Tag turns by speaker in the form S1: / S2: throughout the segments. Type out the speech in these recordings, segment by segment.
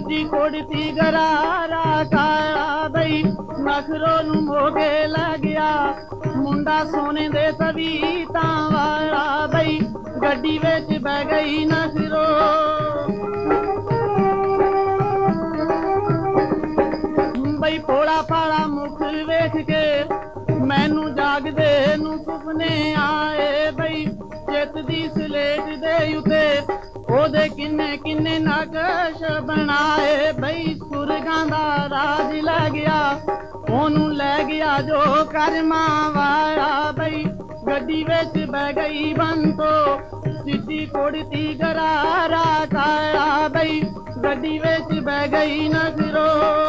S1: चिट्टी कोड़ती गरारा काला बई नखरों नूं मोगे लग गया मुंडा सोने दे तवीतां वाला बई गड्डी विच बह गई नखरो बई भोला भाला मुख वेख के मैनू जागदे नूं सुपने आए बई चित दी सलेट दे उते ओदे किन्ने किन्ने नकश बनाए बई सुरगां दा राज लै गया ओनू लै गया जो करमां वाला बई गड्डी विच बह गई बंतो चिट्टी कोड़ती गरारा काला बई गड्डी विच बह गई नखरो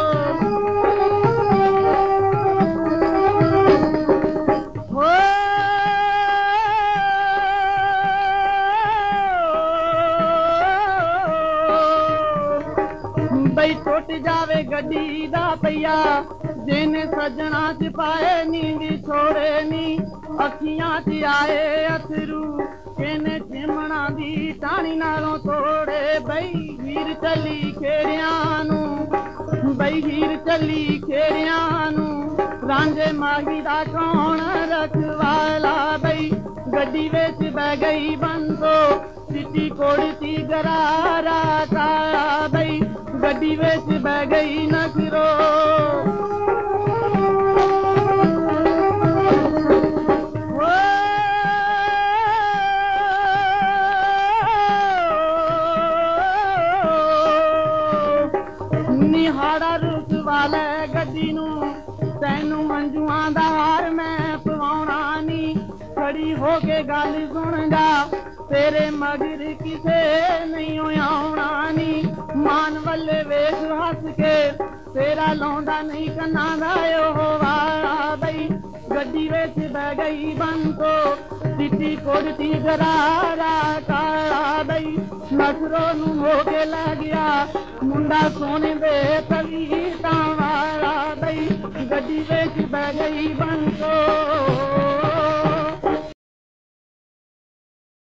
S1: बई टुट जावे गड्डी दा पहिया जिन्हें सजना च पाए नींद छोड़े नी अखियां च आए अथरू किने चिमना दी टाणी नालों तोड़े बई हीर चली खेड़ियां नू बई हीर चली खेड़ियां नू रांझे माही दा कौन रखवाला बई गड्डी विच बह गई बंतो चिट्टी कोड़ती गरारा काला बई गड्डी विच बह गई नखरो निहाड़ा रुक वाले गड्डी नू तैनू मंजुआं दा हार मैं पवाउणा नी खड़ी हो के गल सुन जा तेरे मगर किसे नहीं आउणा नी मान वल्ले वेख हस के तेरा लौंदा नहीं कन्ना दा ओह वाला बई गड्डी विच बह गई बंतो चिट्टी कोड़ती गरारा काला बई नखरों नूं मोगे लै गया मुंडा सोने दे तवीतां वाला बई गड्डी विच बह गई बंतो